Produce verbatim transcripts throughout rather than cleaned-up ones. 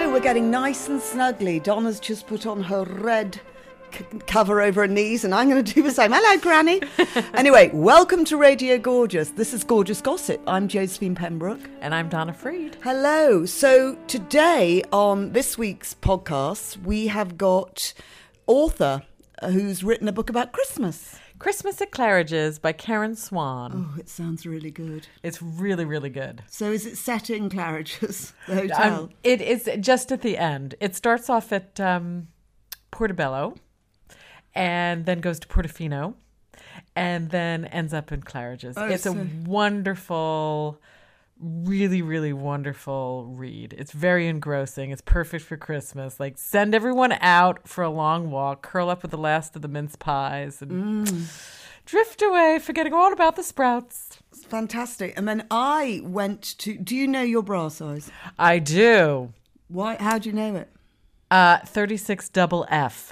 So we're getting nice and snuggly. Donna's just put on her red c- cover over her knees, and I'm going to do the same. Hello, Granny. Anyway, welcome to Radio Gorgeous. This is Gorgeous Gossip. I'm Josephine Pembroke. And I'm Donna Freed. Hello. So today on this week's podcast, we have got author who's written a book about Christmas. Christmas at Claridge's by Karen Swan. Oh, it sounds really good. It's really, really good. So is it set in Claridge's, the hotel? Um, it is just at the end. It starts off at um, Portobello and then goes to Portofino and then ends up in Claridge's. Oh, it's so- a wonderful, really, really wonderful read. It's very engrossing. It's perfect for Christmas. Like, send everyone out for a long walk, curl up with the last of the mince pies, and Mm. drift away, forgetting all about the sprouts. It's fantastic. And then I went to... Do you know your bra size? I do. Why? How do you know it? Uh, thirty-six double F.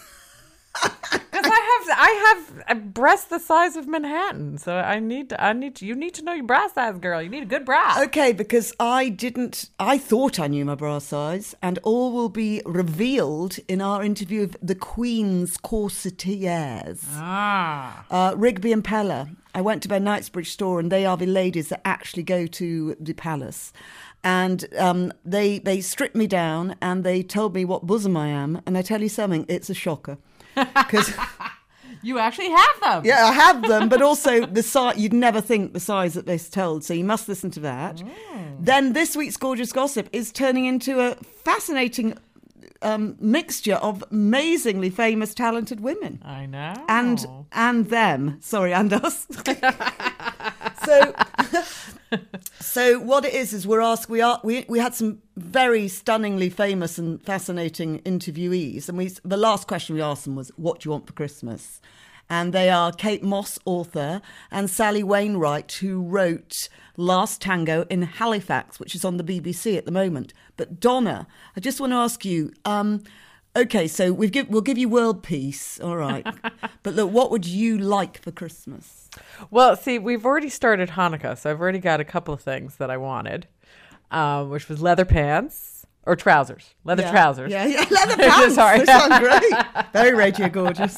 Because I have I have a breast the size of Manhattan, so I need to, I need to, you need to know your bra size, girl. You need a good bra. Okay, because I didn't... I thought I knew my bra size, and all will be revealed in our interview of the Queen's corsetiers. Ah. Uh, Rigby and Pella. I went to their Knightsbridge store, and they are the ladies that actually go to the palace. And um, they they stripped me down, and they told me what bosom I am. And I tell you something, it's a shocker. Because You actually have them. yeah, I have them, but also the size. You'd never think the size that they're told, so you must listen to that. Mm. Then this week's Gorgeous Gossip is turning into a fascinating um, mixture of amazingly famous, talented women. I know. And and them. Sorry, and us. so, so what it is is we're asked. We are we we had some very stunningly famous and fascinating interviewees, and we the last question we asked them was, "What do you want for Christmas?" And they are Kate Moss, author, and Sally Wainwright, who wrote Last Tango in Halifax, which is on the B B C at the moment. But Donna, I just want to ask you. Um, Okay, so we've give, we'll give you world peace, all right. But look, what would you like for Christmas? Well, see, we've already started Hanukkah, so I've already got a couple of things that I wanted, um, which was leather pants or trousers, leather yeah. trousers. Yeah, yeah, leather pants. Sorry. They sound great. Very Radio Gorgeous.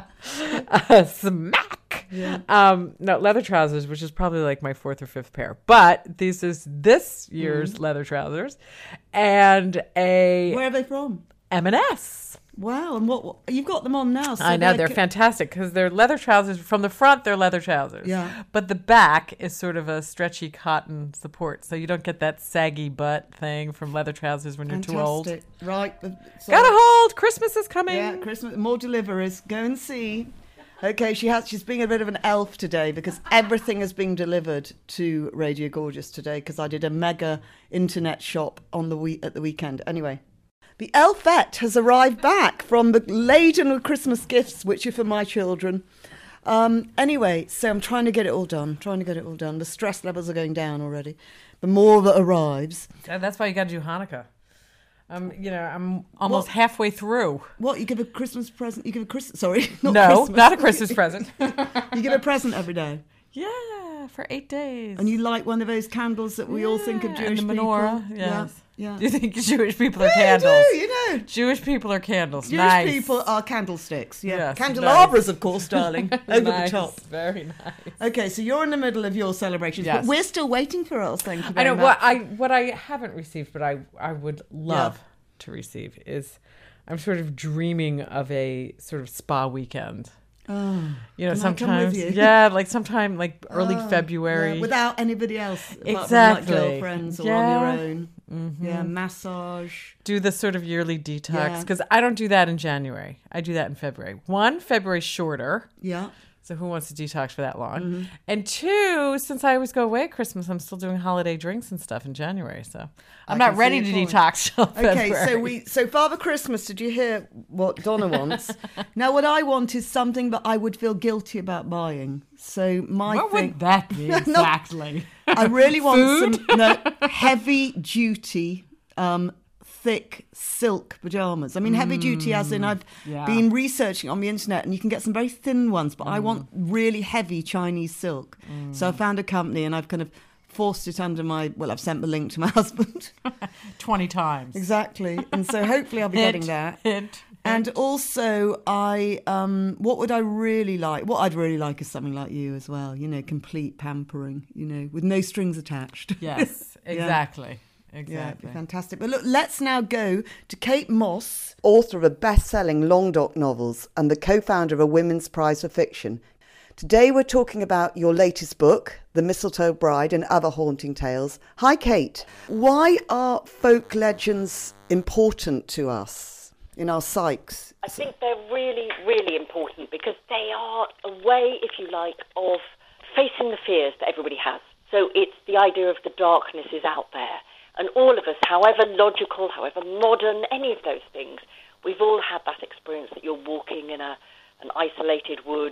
uh, smack. Yeah. Um, no, leather trousers, which is probably like my fourth or fifth pair. But this is this year's mm. leather trousers, and a Where are they from? M and S. Wow, and what, what you've got them on now? So I know, they're, they're fantastic because they're leather trousers. From the front, they're leather trousers. Yeah. But the back is sort of a stretchy cotton support, so you don't get that saggy butt thing from leather trousers when you're fantastic. too old. Right. So, Got a hold. Christmas is coming. Yeah, Christmas. More deliveries. Go and see. Okay, she has. She's being a bit of an elf today because everything is being delivered to Radio Gorgeous today because I did a mega internet shop on the week at the weekend. Anyway. The Elfette has arrived back from the laden with Christmas gifts, which are for my children. Um, anyway, so I'm trying to get it all done, trying to get it all done. The stress levels are going down already. The more that arrives. Yeah, that's why you got to do Hanukkah. Um, you know, I'm almost What? halfway through. What, you give a Christmas present? You give a Christmas, sorry. Not no, Christmas. not a Christmas present. You give a present every day. Yeah, for eight days. And you light one of those candles that we yeah, all think of Jewish and the menorah, people. yes. Yeah. Yeah. Do you think Jewish people are Yeah, candles? You do, you know. Jewish people are candles. Jewish nice. people are candlesticks. Yeah. Yes, Candelabras, nice. of course, darling. Over Nice, the top. Very nice. Okay, so you're in the middle of your celebrations, Yes. but we're still waiting for us. Thank you I very know much. what I what I haven't received, but I I would love Yeah. to receive is I'm sort of dreaming of a sort of spa weekend. Oh, You know, Can I come sometimes with you? yeah, like sometime like early oh, February. yeah, without anybody else, apart Exactly. from like girlfriends or Yeah. on your own. Mhm. Yeah, massage. Do the sort of yearly detox Yeah. because I don't do that in January. I do that in February. One, February's shorter. Yeah. So who wants to detox for that long? Mm-hmm. And two, since I always go away at Christmas, I'm still doing holiday drinks and stuff in January. So I'm I not can ready see to your point. detox till Okay, February. so we so Father Christmas, did you hear what Donna wants? Now what I want is something that I would feel guilty about buying. So my What thing would that be No, exactly? I really want Food? some no, heavy duty um thick silk pajamas. I mean, heavy duty as in I've yeah. been researching on the internet and you can get some very thin ones, but I want really heavy Chinese silk. So I found a company and I've kind of forced it under my, well, I've sent the link to my husband. twenty times. Exactly. And so hopefully I'll be Hint, getting that. Hint. And also, I um, what would I really like? What I'd really like is something like you as well. You know, complete pampering. You know, with no strings attached. Yes, exactly, yeah. exactly. Yeah, it'd be fantastic. But look, let's now go to Kate Moss, author of a best-selling Long Dock novels and the co-founder of a Women's Prize for Fiction. Today we're talking about your latest book, The Mistletoe Bride and Other Haunting Tales. Hi, Kate. Why are folk legends important to us? In our psyches? I think they're really, really important because they are a way, if you like, of facing the fears that everybody has. So it's the idea of the darkness is out there. And all of us, however logical, however modern, any of those things, we've all had that experience that you're walking in a an isolated wood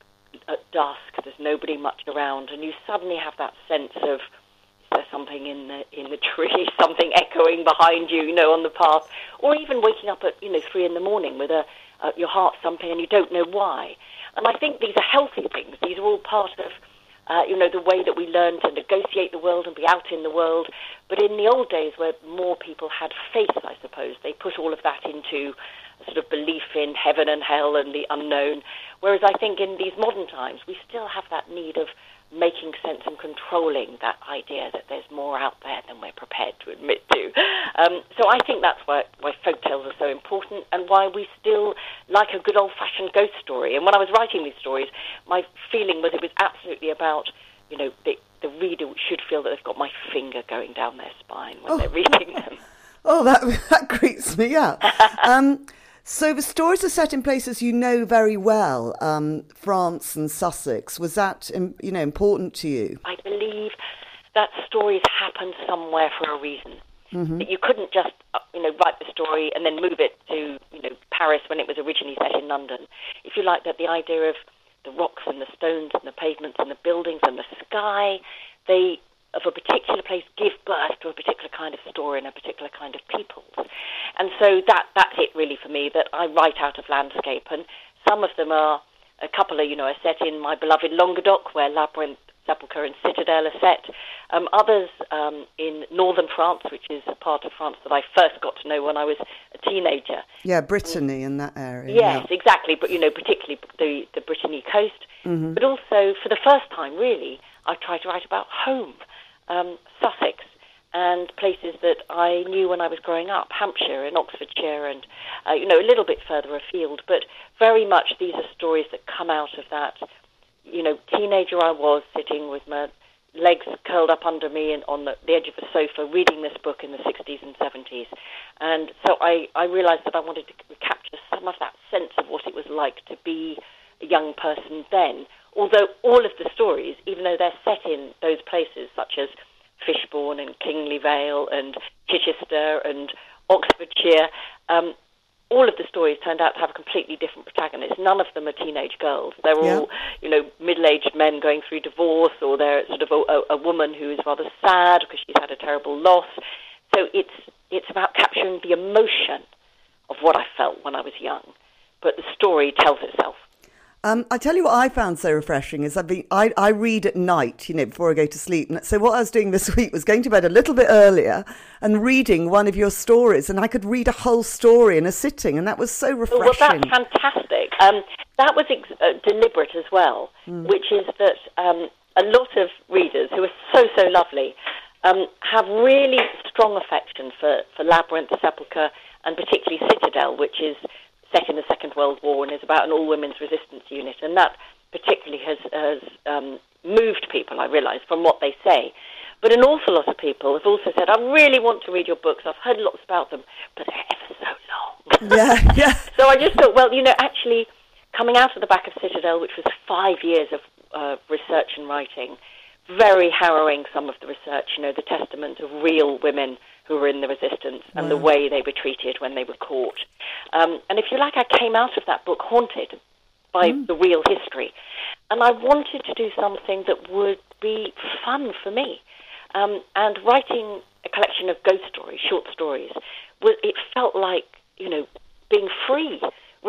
at dusk, there's nobody much around, and you suddenly have that sense of, there's something in the in the tree, something echoing behind you, you know, on the path, or even waking up at, you know, three in the morning with a uh, your heart thumping and you don't know why. And I think these are healthy things. These are all part of, uh, you know, the way that we learn to negotiate the world and be out in the world. But in the old days where more people had faith, I suppose, they put all of that into a sort of belief in heaven and hell and the unknown. Whereas I think in these modern times, we still have that need of making sense and controlling that idea that there's more out there than we're prepared to admit to. Um, so I think that's why, why folktales are so important and why we still like a good old-fashioned ghost story. And when I was writing these stories, my feeling was it was absolutely about, you know, the, the reader should feel that they've got my finger going down their spine when oh. they're reading them. Oh, that, that creeps me out. um, So the stories are set in places you know very well, um, France and Sussex. Was that, you know, important to you? I believe that stories happen somewhere for a reason. Mm-hmm. That you couldn't just, you know, write the story and then move it to, you know, Paris when it was originally set in London. If you like, that the idea of the rocks and the stones and the pavements and the buildings and the sky, they, of a particular place, give birth to a particular kind of story and a particular kind of people. And so that that's it really for me, that I write out of landscape. And some of them are, a couple are, you know, are set in my beloved Languedoc, where Labyrinth, Sepulchre and Citadel are set. Um, others um, in northern France, which is a part of France that I first got to know when I was a teenager. Yeah, Brittany in that area. Yes, yeah. exactly. But, you know, particularly the, the Brittany coast. Mm-hmm. But also, for the first time, really, I tried to write about home. Um, Sussex and places that I knew when I was growing up, Hampshire and Oxfordshire and, uh, you know, a little bit further afield. But very much these are stories that come out of that, you know, teenager I was sitting with my legs curled up under me and on the, the edge of a sofa reading this book in the sixties and seventies. And so I, I realised that I wanted to capture some of that sense of what it was like to be a young person then. Although all of the stories, even though they're set in those places, such as Fishbourne and Kingly Vale and Chichester and Oxfordshire, um, all of the stories turned out to have a completely different protagonist. None of them are teenage girls. They're all, yeah. you know, middle-aged men going through divorce, or they're sort of a, a, a woman who is rather sad because she's had a terrible loss. So it's it's about capturing the emotion of what I felt when I was young. But the story tells itself. Um, I tell you what I found so refreshing is I've been, I, I read at night, you know, before I go to sleep. And so what I was doing this week was going to bed a little bit earlier and reading one of your stories. And I could read a whole story in a sitting. And that was so refreshing. Well, that's fantastic. Um, that was ex- uh, deliberate as well, mm. which is that um, a lot of readers who are so, so lovely um, have really strong affection for, for Labyrinth, Sepulchre, and particularly Citadel, which is set in the Second World War and is about an all-women's resistance unit. And that particularly has, has um, moved people, I realise, from what they say. But an awful lot of people have also said, I really want to read your books. I've heard lots about them, but they're ever so long. Yeah, yeah. So I just thought, well, you know, actually, coming out of the back of Citadel, which was five years of uh, research and writing, very harrowing, some of the research, you know, the testament of real women who were in the resistance and wow. the way they were treated when they were caught. Um, and if you like, I came out of that book haunted by mm. the real history. And I wanted to do something that would be fun for me. Um, and writing a collection of ghost stories, short stories, it felt like, you know, being free,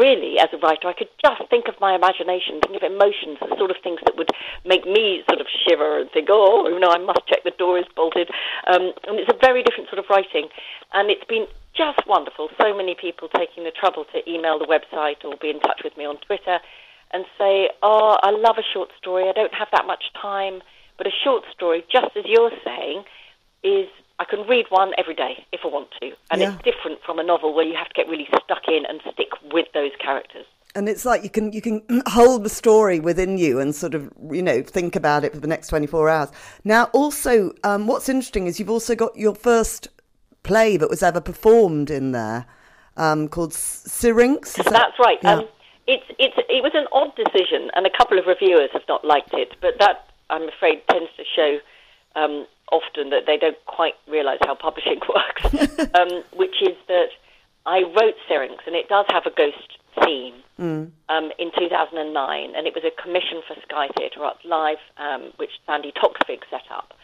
really, as a writer, I could just think of my imagination, think of emotions, the sort of things that would make me sort of shiver and think, oh, you know, I must check the door is bolted. Um, and it's a very different sort of writing. And it's been just wonderful. So many people taking the trouble to email the website or be in touch with me on Twitter and say, oh, I love a short story. I don't have that much time. But a short story, just as you're saying, is I can read one every day if I want to. And Yeah. it's different from a novel where you have to get really stuck in and stick with those characters. And it's like you can you can hold the story within you and sort of, you know, think about it for the next twenty-four hours. Now, also, um, what's interesting is you've also got your first play that was ever performed in there um, called Syrinx. Is that- That's right. Yeah. Um, it's it's it was an odd decision, and a couple of reviewers have not liked it. But that, I'm afraid, tends to show um, often that they don't quite realise how publishing works. um, which is that I wrote Syrinx, and it does have a ghost theme Mm. um, in two thousand nine, and it was a commission for Sky Theatre Arts Live, um, which Sandy Toksvig set up.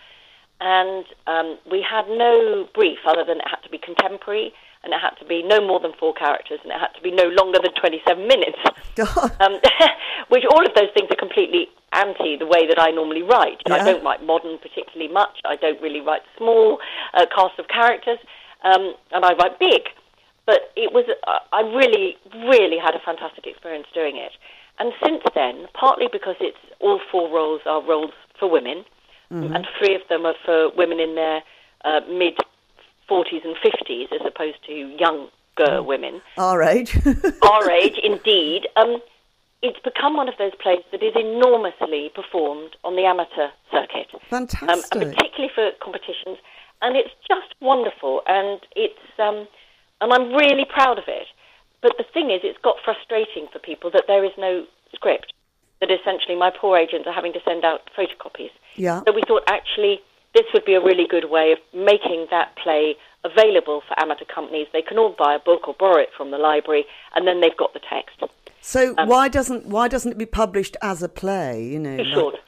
And um, we had no brief other than it had to be contemporary, and it had to be no more than four characters, and it had to be no longer than twenty-seven minutes. um, which all of those things are completely anti the way that I normally write. Yeah. I don't write modern particularly much. I don't really write small uh, cast of characters, um, and I write big. But it was, uh, I really, really had a fantastic experience doing it. And since then, partly because it's all four roles are roles for women, mm-hmm. and three of them are for women in their uh, mid-forties and fifties, as opposed to younger oh. women. Our age. Our age, indeed. Um, it's become one of those plays that is enormously performed on the amateur circuit. Fantastic. Um, and particularly for competitions. And it's just wonderful. And it's... Um, And I'm really proud of it. But the thing is, it's got frustrating for people that there is no script, that essentially my poor agents are having to send out photocopies. Yeah. So we thought, actually, this would be a really good way of making that play available for amateur companies. They can all buy a book or borrow it from the library, and then they've got the text. So um, why doesn't why doesn't it be published as a play? You know, Too like, short.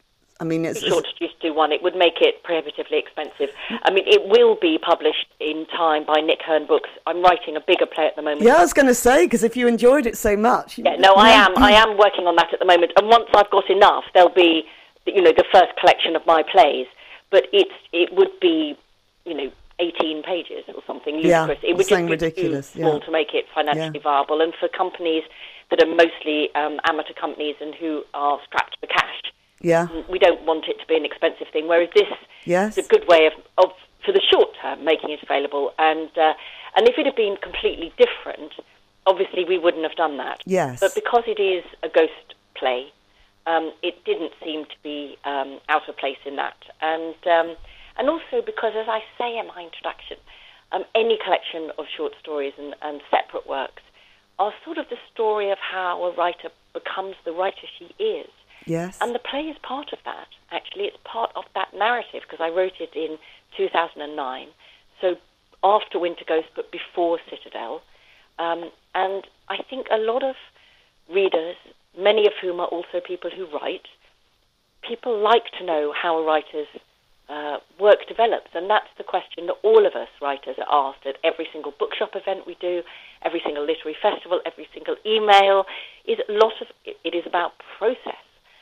I mean, it's, Too short to just do one. It would make it prohibitively expensive. I mean, it will be published in time by Nick Hearn Books. I'm writing a bigger play at the moment. Yeah, I was going to say, because if you enjoyed it so much. Yeah, no, I am. I am working on that at the moment. And once I've got enough, there'll be, you know, the first collection of my plays. But it's it would be, you know, eighteen pages or something ludicrous. Yeah, it would just be ridiculous. too small Yeah. to make it financially Yeah. viable. And for companies that are mostly um, amateur companies and who are strapped for cash, Yeah. we don't want it to be an expensive thing. Whereas this Yes. is a good way of, of for the short term, making it available. And uh, and if it had been completely different, obviously we wouldn't have done that. Yes. But because it is a ghost play, um, it didn't seem to be um, out of place in that. And um, and also because, as I say in my introduction, um, any collection of short stories and, and separate works are sort of the story of how a writer becomes the writer she is. Yes. And the play is part of that, actually. It's part of that narrative, because I wrote it in two thousand nine, so after Winter Ghost, but before Citadel. Um, and I think a lot of readers, many of whom are also people who write, people like to know how a writer's uh, work develops, and that's the question that all of us writers are asked at every single bookshop event we do, every single literary festival, every single email. Is a lot of it is about process.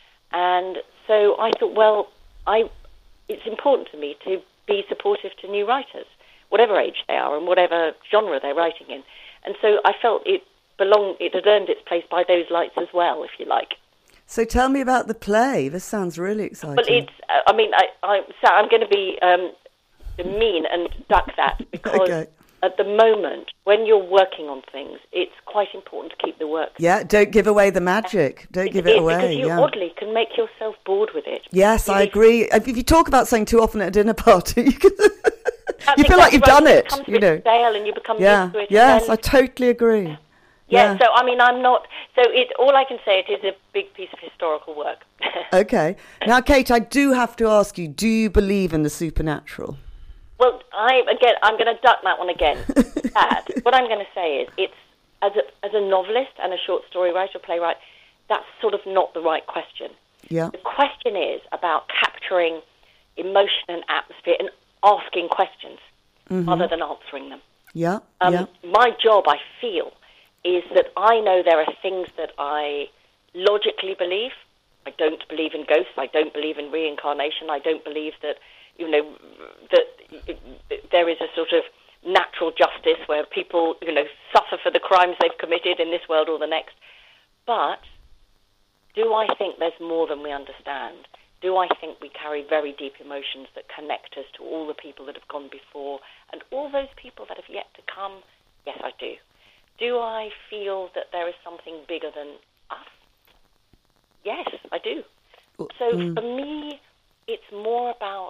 And so I thought, well, I, it's important to me to be supportive to new writers, whatever age they are and whatever genre they're writing in. And so I felt it belonged, it had earned its place by those lights as well, if you like. So tell me about the play. This sounds really exciting. Well, it's, uh, I mean, I, I, so I'm going to be um, mean and duck that, because Okay. at the moment, when you're working on things, it's quite important to keep the work. Yeah, don't give away the magic. Don't give it is, away. Because you yeah. oddly can make yourself bored with it. Yes, You I know, agree. If you talk about something too often at a dinner party, you, can That's you feel like exactly you've right. done It it. becomes You know. stale and you become Yeah. used to it. Yes, and I then, totally agree. yeah, Yeah. so I mean, I'm not. So it. All I can say, it is a big piece of historical work. Okay. Now, Kate, I do have to ask you: do you believe in the supernatural? Well, I again, I'm going to duck that one again. Bad. What I'm going to say is, it's as a as a novelist and a short story writer, playwright, that's sort of not the right question. Yeah. The question is about capturing emotion and atmosphere and asking questions Mm-hmm. rather than answering them. Yeah. Um, yeah. My job, I feel, is that I know there are things that I logically believe. I don't believe in ghosts. I don't believe in reincarnation. I don't believe that, you know, that there is a sort of natural justice where people, you know, suffer for the crimes they've committed in this world or the next. But do I think there's more than we understand? Do I think we carry very deep emotions that connect us to all the people that have gone before and all those people that have yet to come? Yes, I do. Do I feel that there is something bigger than us? Yes, I do. So mm. for me, it's more about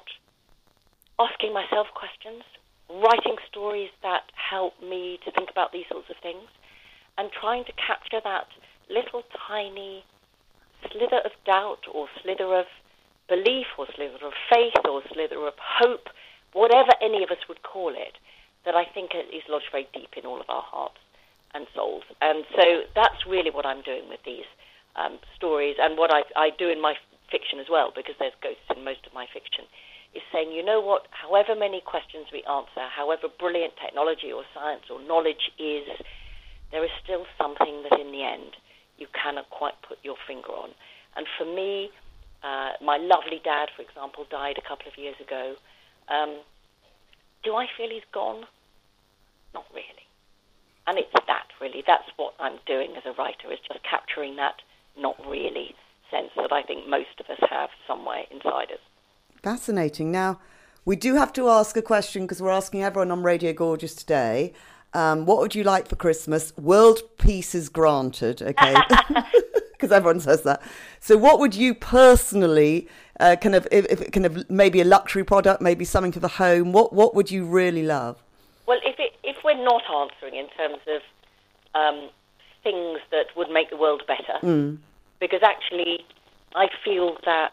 asking myself questions, writing stories that help me to think about these sorts of things, and trying to capture that little tiny slither of doubt or slither of belief or slither of faith or slither of hope, whatever any of us would call it, that I think is lodged very deep in all of our hearts and souls. And so that's really what I'm doing with these um, stories, and what I, I do in my fiction as well, because there's ghosts in most of my fiction, is saying, you know what, however many questions we answer, however brilliant technology or science or knowledge is, there is still something that in the end you cannot quite put your finger on. And for me, uh, my lovely dad, for example, died a couple of years ago. Um, do I feel he's gone? Not really. And it's that, really. That's what I'm doing as a writer, is just capturing that not really sense that I think most of us have somewhere inside us. Fascinating. Now, we do have to ask a question, because we're asking everyone on Radio Gorgeous today. Um, what would you like for Christmas? World peace is granted, okay? Because everyone says that. So what would you personally, uh, kind of, if, if kind of maybe a luxury product, maybe something for the home, what, what would you really love? Well, if it, if we're not answering in terms of um, things that would make the world better, mm. because actually I feel that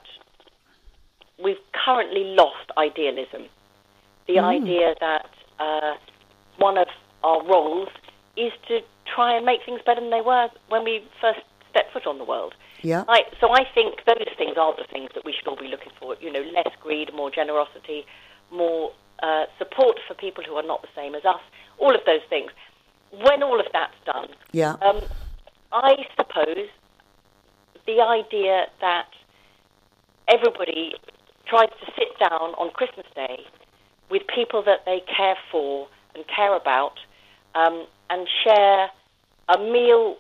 we've currently lost idealism. The mm. idea that uh, one of our roles is to try and make things better than they were when we first stepped foot on the world. Yeah. I, so I think those things are the things that we should all be looking for. You know, less greed, more generosity, more uh, support for people who are not the same as us, all of those things. When all of that's done, yeah. um, I suppose the idea that everybody tries to sit down on Christmas Day with people that they care for and care about, um, and share a meal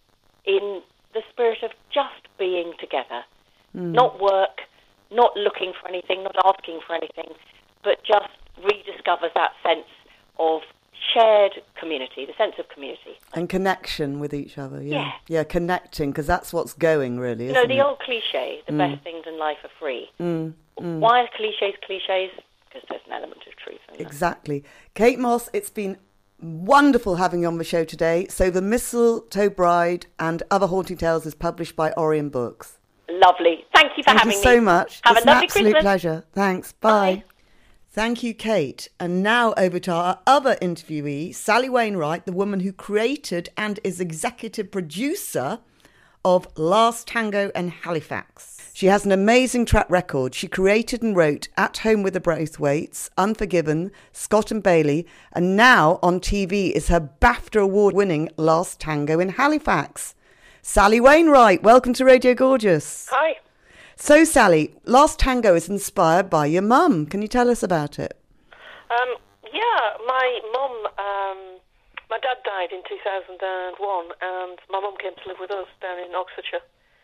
in the spirit of just being together. Mm. Not work, not looking for anything, not asking for anything, but just rediscovers that sense of shared community, the sense of community. And connection with each other, yeah. Yeah, yeah connecting, because that's what's going, really, isn't You know, the it? old cliche, the mm. best things in life are free. Mm. Mm. Why are cliches cliches? Because there's an element of truth in them. Exactly. Kate Moss, it's been wonderful having you on the show today. So The Mistletoe Bride and Other Haunting Tales is published by Orion Books. Lovely. Thank you for Thank having you me. Thank you so much. Have it's a lovely an absolute Christmas. pleasure. Thanks. Bye. Bye. Thank you, Kate. And now over to our other interviewee, Sally Wainwright, the woman who created and is executive producer of Last Tango in Halifax. She has an amazing track record. She created and wrote At Home with the Braithwaites, Unforgiven, Scott and Bailey, and now on T V is her BAFTA award-winning Last Tango in Halifax. Sally Wainwright, welcome to Radio Gorgeous. Hi. So, Sally, Last Tango is inspired by your mum. Can you tell us about it? Um, yeah, my mum, um, my dad died in two thousand one, and my mum came to live with us down in Oxfordshire.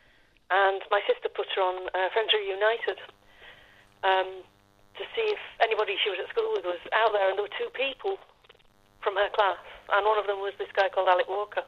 And my sister put her on uh, Friends Reunited um, to see if anybody she was at school with was out there, and there were two people from her class, and one of them was this guy called Alec Walker.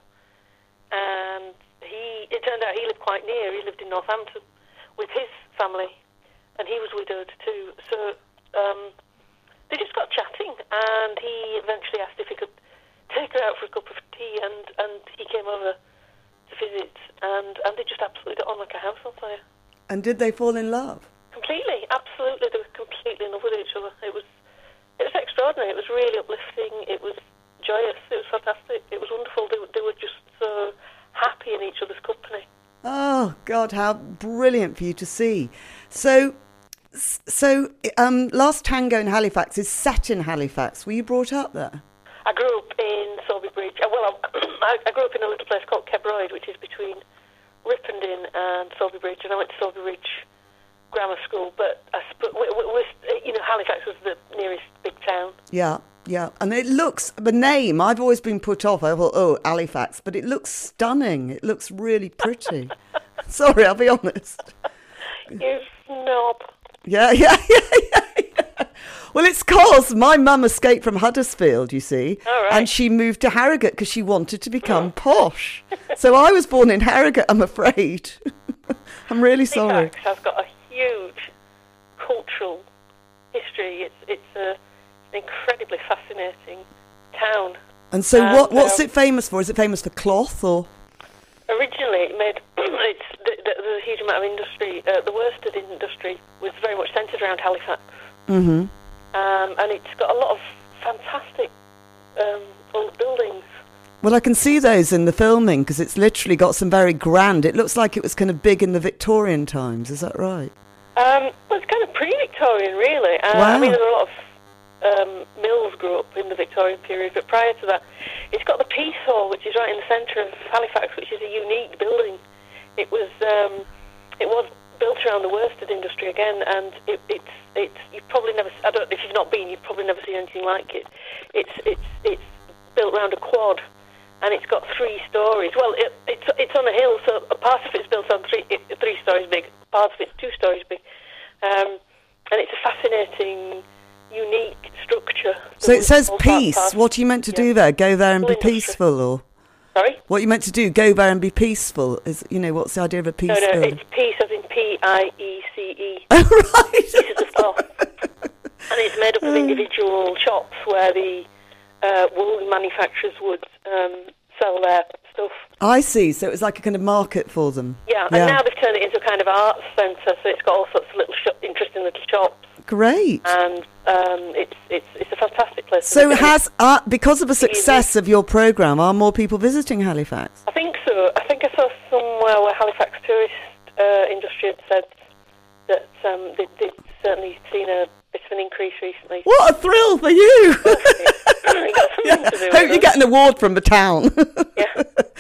And he, it turned out he lived quite near. He lived in Northampton with his family, and he was widowed too. So um, they just got chatting, and he eventually asked if he could take her out for a cup of tea, and, and he came over to visit, and, and they just absolutely got on like a house on fire. And did they fall in love? Completely, absolutely. They were completely in love with each other. It was, it was extraordinary. It was really uplifting. It was joyous. It was fantastic. It was wonderful. They, they were just so happy in each other's company. Oh, God, how brilliant for you to see. So, so um, Last Tango in Halifax is set in Halifax. Were you brought up there? I grew up in Thornby Bridge. uh, Well, I, I grew up in a little place called Kebroyd, which is between Ripondin and Thornby Bridge, and I went to Thornby Bridge Grammar School. But I, sp- we, we, we, you know, Halifax was the nearest big town. Yeah, yeah. And it looks, the name, I've always been put off. I thought, oh, Halifax. But it looks stunning. It looks really pretty. Sorry, I'll be honest. You snob. Yeah, yeah, yeah, yeah, yeah. Well, it's cause my mum escaped from Huddersfield, you see, All right. and she moved to Harrogate because she wanted to become posh. So I was born in Harrogate, I'm afraid. I'm really sorry. Halifax has got a huge cultural history. It's it's a, an incredibly fascinating town. And so And, what? what's um, it famous for? Is it famous for cloth or? Originally, it made it's th- th- there's a huge amount of industry. Uh, the worsted industry was very much centred around Halifax, Mm-hmm. um, and it's got a lot of fantastic um, old buildings. Well, I can see those in the filming because it's literally got some very grand. It looks like it was kind of big in the Victorian times. Is that right? Um, well, it's kind of pre-Victorian, really. Uh, Wow. I mean, there are a lot of um, mills grew up in the Victorian period, but prior to that, it's got the Peace Hall, which is right in the centre of Halifax, which is a unique building. It was um, it was built around the worsted industry again, and it, it's it's you've probably never I don't if you've not been you've probably never seen anything like it. It's it's it's built around a quad, and it's got three stories. Well, it, it's it's on a hill, so a part of it's built on three it, three stories big, part of it's two stories big, um, and it's a fascinating, unique structure. So it says All part- peace. part- What are you meant to yeah. do there? Go there and be Industry. peaceful, or Sorry. what are you meant to do? Go there and be peaceful. Is you know what's the idea of a peace No, no, building? it's peace as in P I E C E. Oh, Pieces right. of cloth. And it's made up of individual shops where the uh, wool manufacturers would um, sell their stuff. I see. So it was like a kind of market for them. Yeah, Yeah. and now they've turned it into a kind of arts centre, so it's got all sorts of little sh- interesting little shops, Great. and um, it's it's it's a fantastic place. to So visit. has uh, because of the success of your program, are more people visiting Halifax? I think so. I think I saw somewhere where Halifax tourist uh, industry had said that um, they, they'd certainly seen a bit of an increase recently. What a thrill for you! You got something to do with Hope you it. get an award from the town. Yeah.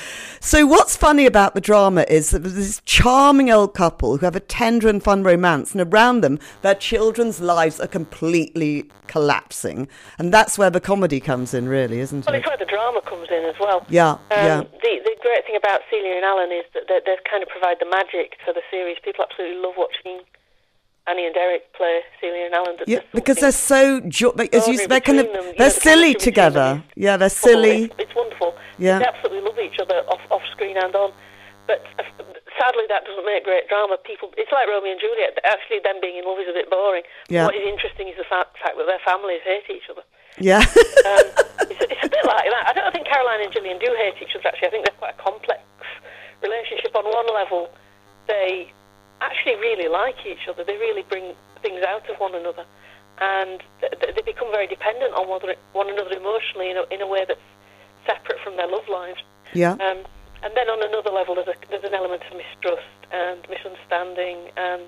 So what's funny about the drama is that there's this charming old couple who have a tender and fun romance, and around them, their children's lives are completely collapsing. And that's where the comedy comes in, really, isn't Well, it? it's where the drama comes in as well. Yeah, Um, yeah. The, the great thing about Celia and Alan is that they, they kind of provide the magic for the series. People absolutely love watching Annie and Eric play Celia and Alan. Yeah, because they're so jo- they, as you, extraordinary they're kind of between them, you they're know, the silly chemistry between together. them is Yeah, they're wonderful. silly. It's, it's wonderful. Yeah. They absolutely love each other off, off screen and on. But uh, sadly, that doesn't make great drama. People, it's like Romeo and Juliet. Actually, them being in love is a bit boring. Yeah. What is interesting is the fact, fact that their families hate each other. Yeah. Um, it's, it's a bit like that. I don't think Caroline and Gillian do hate each other, actually. I think they're quite a complex relationship. On one level, they actually really like each other. They really bring things out of one another. And th- they become very dependent on one another- one another emotionally in a, in a way that's separate from their love lives. Yeah. Um, and then on another level, there's, a, there's an element of mistrust and misunderstanding and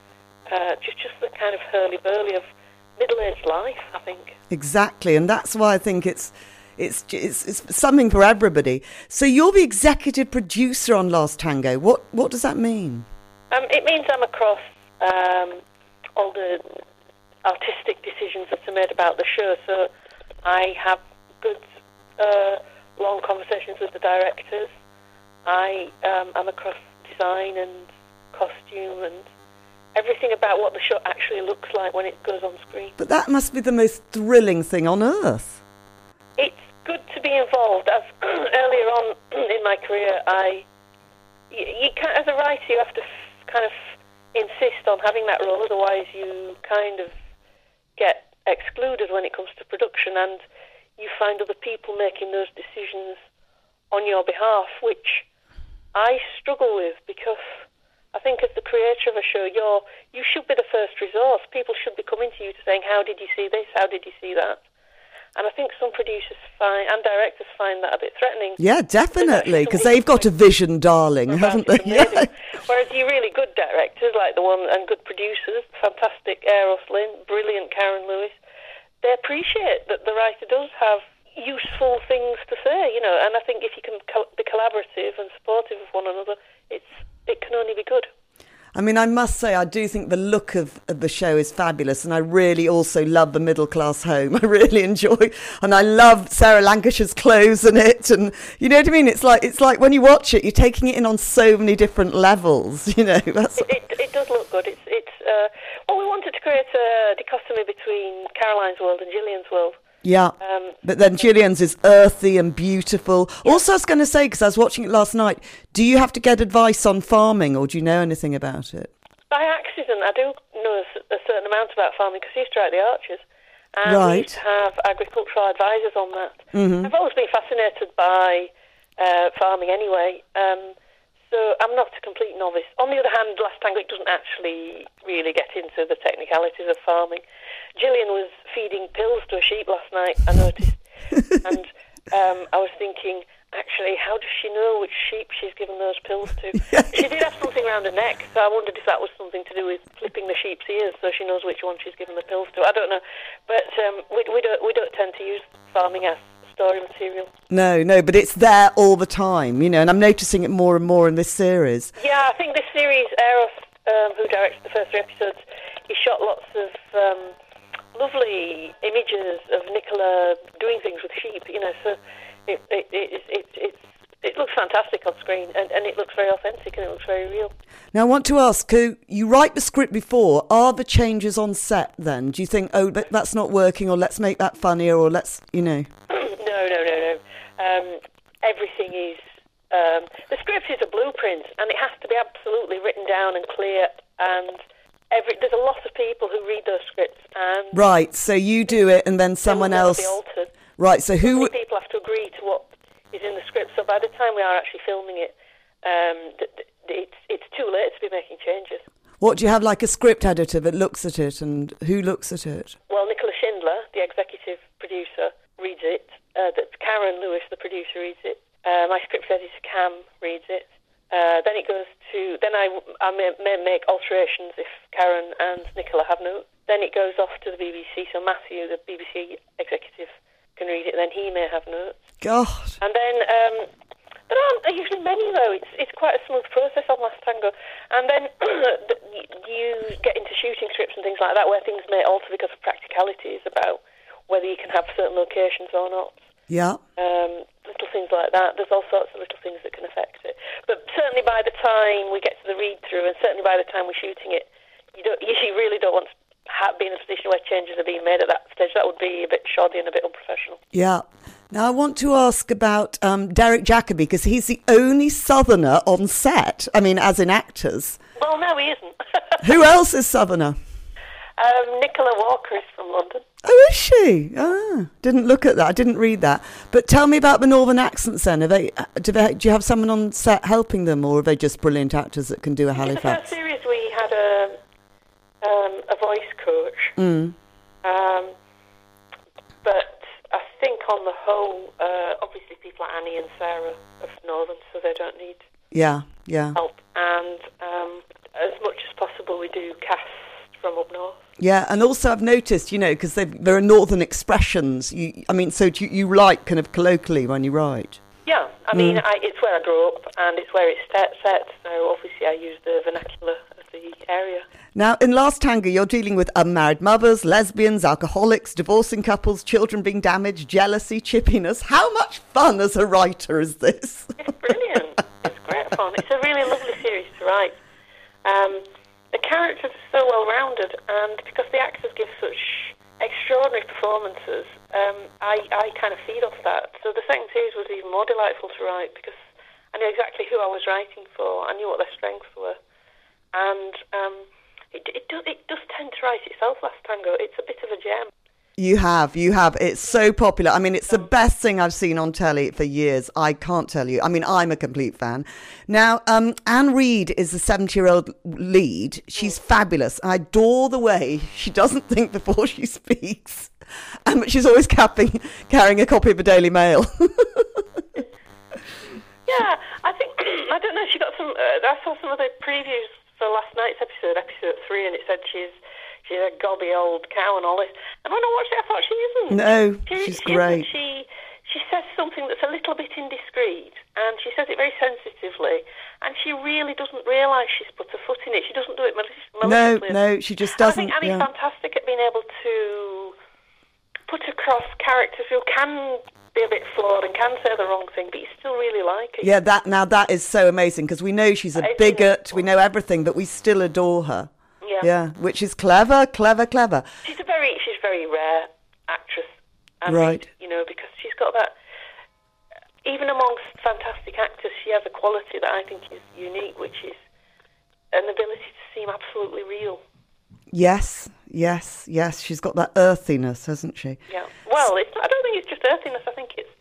uh, just, just the kind of hurly-burly of middle-aged life, I think. Exactly, and that's why I think it's it's it's, it's something for everybody. So you're the executive producer on Last Tango. What what does that mean? Um, it means I'm across um, all the artistic decisions that are made about the show. So I have good, uh, long conversations with the directors. I um, am across design and costume and everything about what the show actually looks like when it goes on screen. But that must be the most thrilling thing on earth. It's good to be involved. As earlier on in my career, I you, you can't, as a writer, you have to f- kind of insist on having that role. Otherwise, you kind of get excluded when it comes to production, and you find other people making those decisions on your behalf, which I struggle with because I think as the creator of a show, you're you should be the first resource. People should be coming to you to saying, "How did you see this? How did you see that?" And I think some producers find and directors find that a bit threatening. Yeah, definitely, because they've got a vision, darling, haven't they? It's Yeah. amazing. Whereas you really good directors, like the one, and good producers, fantastic Eros Lynn, brilliant Karen Lewis, they appreciate that the writer does have useful things to say, you know. And I think if you can co- be collaborative and supportive of one another, it's it can only be good. I mean, I must say, I do think the look of, of the show is fabulous, and I really also love the middle class home. I really enjoy, and I love Sarah Lancashire's clothes in it, and you know what I mean. It's like it's like when you watch it, you're taking it in on so many different levels. You know, that's it, it, it does look good. It's it's. Uh, well, we wanted to create a dichotomy between Caroline's world and Gillian's world. Yeah, Um, but then Gillian's is earthy and beautiful. Yeah. Also, I was going to say, because I was watching it last night, do you have to get advice on farming, or do you know anything about it? By accident, I do know a certain amount about farming because I used to write the Archers, and right. we used to have agricultural advisors on that. Mm-hmm. I've always been fascinated by uh, farming anyway, um, so I'm not a complete novice. On the other hand, Last Tango, it doesn't actually really get into the technicalities of farming. Gillian was feeding pills to a sheep last night, I noticed, and um, I was thinking, actually, how does she know which sheep she's given those pills to? She did have something around her neck, so I wondered if that was something to do with flipping the sheep's ears so she knows which one she's given the pills to. I don't know, but um, we, we don't we don't tend to use farming as story material. No, no, but it's there all the time, you know, and I'm noticing it more and more in this series. Yeah, I think this series, Eros, um, who directs the first three episodes, he shot lots of um, lovely images of Nicola doing things with sheep, you know, so it it it it, it, it looks fantastic on screen, and, and it looks very authentic, and it looks very real. Now, I want to ask, who you write the script before, are the changes on set then? Do you think, oh, that, that's not working, or let's make that funnier, or let's, you know... No, no, no, no. Um, everything is... Um, the script is a blueprint, and it has to be absolutely written down and clear, and every there's a lot of people who read those scripts, and... Right, so you do it, and then someone else... Be altered. Right, so who... Many people have to agree to what is in the script, so by the time we are actually filming it, um, th- th- it's, it's too late to be making changes. What, do you have like a script editor that looks at it, and who looks at it? Well, Nicola Schindler, the executive producer, reads it. Uh, that Karen Lewis, the producer, reads it. Uh, my script editor, Cam, reads it. Uh, then it goes to... Then I, I may, may make alterations if Karen and Nicola have notes. Then it goes off to the B B C, so Matthew, the B B C executive, can read it, and then he may have notes. God. And then... Um, there aren't usually many, though. It's it's quite a smooth process on Last Tango. And then you get into shooting scripts and things like that where things may alter because of practicalities about whether you can have certain locations or not. Yeah. Um, little things like that. There's all sorts of little things that can affect it. But certainly by the time we get to the read-through, and certainly by the time we're shooting it, you don't you really don't want to have, be in a position where changes are being made at that stage. That would be a bit shoddy and a bit unprofessional. Yeah. Now, I want to ask about um, Derek Jacobi, because he's the only Southerner on set. I mean, as in actors. Well, no, he isn't. Who else is Southerner? Um, Nicola Walker is from London. Oh, is she? Ah, didn't look at that. I didn't read that. But tell me about the northern accents then. Are they, do, they, do you have someone on set helping them, or are they just brilliant actors that can do a Halifax? In the first series, we had a, um, a voice coach. Mm. Um, but I think on the whole, uh, obviously people like Annie and Sarah are northern, so they don't need yeah, yeah. help. And um, as much as possible, we do cast from up north. Yeah, and also I've noticed, you know, because there are northern expressions. You, I mean, so do you, you write kind of colloquially when you write? Yeah, I mean, Mm. I, it's where I grew up, and it's where it's set, set, so obviously I use the vernacular of the area. Now, in Last Tango, you're dealing with unmarried mothers, lesbians, alcoholics, divorcing couples, children being damaged, jealousy, chippiness. How much fun as a writer is this? It's brilliant. It's great fun. It's a really lovely series to write. Um, the characters are so well-rounded, and because the actors give such extraordinary performances, um, I, I kind of feed off that. So the second series was even more delightful to write because I knew exactly who I was writing for. I knew what their strengths were. And um, it, it, do, it does tend to write itself, Last Tango. It's a bit of a gem. You have, you have. It's so popular. I mean, it's the best thing I've seen on telly for years. I can't tell you. I mean, I'm a complete fan. Now, um, Anne Reid is the seventy-year-old lead. She's fabulous. I adore the way she doesn't think before she speaks. Um, but she's always capping, carrying a copy of the Daily Mail. Yeah, I think, I don't know, she got some, uh, I saw some of the previews for last night's episode, episode three, and it said she's she's a gobby old cow and all this. And when I watched it, I thought she isn't. No, she, she's she great. Isn't. She little bit indiscreet, and she says it very sensitively, and she really doesn't realise she's put her foot in it. She doesn't do it malic- maliciously. No, no, she just doesn't. And I think Annie's yeah. fantastic at being able to put across characters who can be a bit flawed and can say the wrong thing, but you still really like it. Yeah, that now that is so amazing, because we know she's a It's bigot, we know everything, but we still adore her. Yeah. Yeah, which is clever, clever, clever. She's a very, she's a very rare actress. And Right. You know, because she's got that, even amongst fantastic actors, she has a quality that I think is unique, which is an ability to seem absolutely real. Yes, yes, yes. She's got that earthiness, hasn't she? Yeah. Well, it's, I don't think it's just earthiness. I think it's,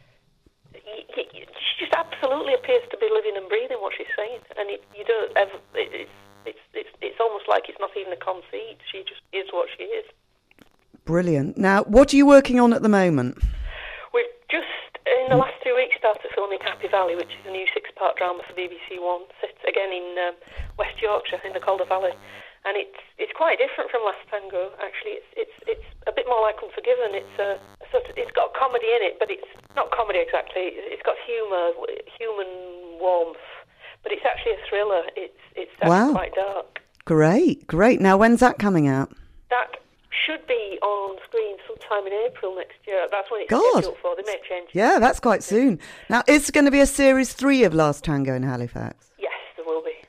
y- y- y- she just absolutely appears to be living and breathing what she's saying, and it, you don't ever. It, it's, it's, it's, it's almost like it's not even a conceit. She just is what she is. Brilliant. Now, what are you working on at the moment? We've just, in the last two weeks, started filming Happy Valley, which is a new six-part drama for B B C One, set again in um, West Yorkshire, in the Calder Valley. And it's it's quite different from Last Tango, actually. It's it's it's a bit more like Unforgiven. It's a, a sort of, it's got comedy in it, but it's not comedy exactly. It's got humour, human warmth, but it's actually a thriller. It's it's actually Wow. quite dark. Great, great. Now, when's that coming out? That should be on screen sometime in April next year. That's when it's God. scheduled for. They may change. Yeah, that's quite soon. Now, is there going to be a series three of Last Tango in Halifax? Yes, there will be.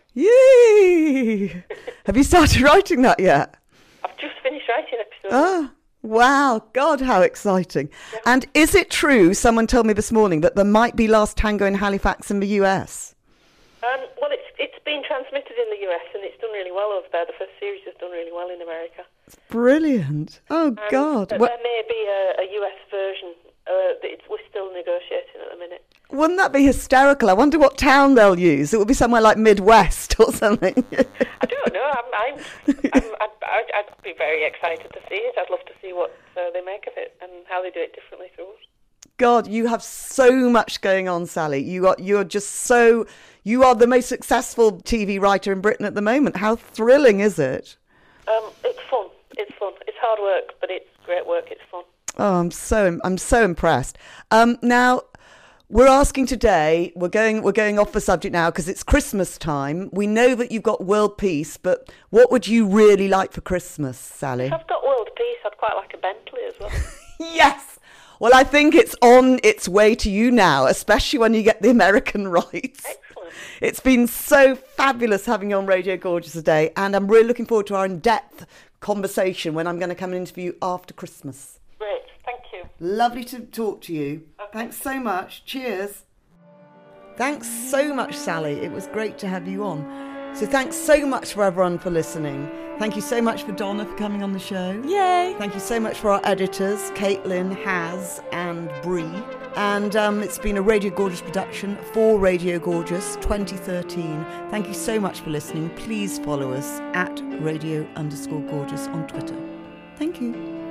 Yay! Have you started writing that yet? I've just finished writing episode. Oh, wow. God, how exciting. Yeah. And is it true, someone told me this morning, that there might be Last Tango in Halifax in the U S? Um, well, it's it's been transmitted in the U S and it's done really well over there. The first series has done really well in America. Brilliant. Oh, And God. There Well, may be a, a U S version. Uh, that it's, we're still negotiating at the minute. wouldn't that be hysterical? I wonder what town they'll use. It would be somewhere like Midwest or something. I don't know. I'm, I'm, I'm, I'd, I'd, I'd be very excited to see it. I'd love to see what uh, they make of it and how they do it differently to us. God, you have so much going on, Sally. You are you're just so you are the most successful T V writer in Britain at the moment. How thrilling is it? Um, it's fun. It's fun. It's hard work, but it's great work. It's fun. Oh, I'm so I'm so impressed. Um, now we're asking today. We're going we're going off the subject now because it's Christmas time. We know that you've got world peace, but what would you really like for Christmas, Sally? If I've got world peace, I'd quite like a Bentley as well. Yes. Well, I think it's on its way to you now, especially when you get the American rights. Excellent. It's been so fabulous having you on Radio Gorgeous today, and I'm really looking forward to our in-depth conversation when I'm going to come and interview you after Christmas. Great. Thank you. Lovely to talk to you. Okay. Thanks so much. Cheers. Thanks so much, Sally. It was great to have you on. So thanks so much for everyone for listening. Thank you so much for Donna for coming on the show. Yay! Thank you so much for our editors, Caitlin, Haz and Bree. And um, it's been a Radio Gorgeous production for Radio Gorgeous twenty thirteen. Thank you so much for listening. Please follow us at radio underscore gorgeous on Twitter. Thank you.